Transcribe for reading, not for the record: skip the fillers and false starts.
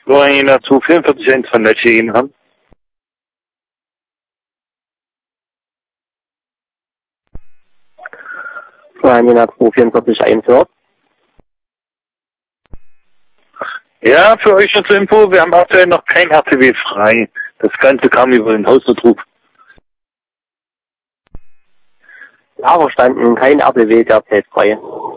Florina 244 von welcher Ihnen haben? Florina 244 einführt. Ja, für euch noch zur Info, wir haben aktuell noch kein RTW frei. Das Ganze kam über den Hausnotruf. Ja, verstanden, kein RBW derzeit frei.